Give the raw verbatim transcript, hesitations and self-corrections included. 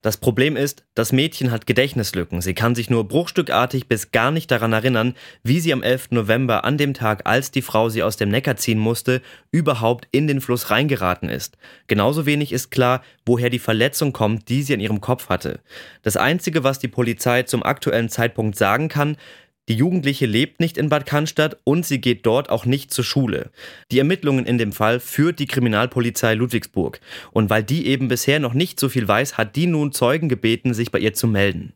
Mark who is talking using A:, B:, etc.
A: Das Problem ist, das Mädchen hat Gedächtnislücken. Sie kann sich nur bruchstückartig bis gar nicht daran erinnern, wie sie am elften November, an dem Tag, als die Frau sie aus dem Neckar ziehen musste, überhaupt in den Fluss reingeraten ist. Genauso wenig ist klar, woher die Verletzung kommt, die sie an ihrem Kopf hatte. Das Einzige, was die Polizei zum aktuellen Zeitpunkt sagen kann: Die Jugendliche lebt nicht in Bad Cannstatt und sie geht dort auch nicht zur Schule. Die Ermittlungen in dem Fall führt die Kriminalpolizei Ludwigsburg. Und weil die eben bisher noch nicht so viel weiß, hat die nun Zeugen gebeten, sich bei ihr zu melden.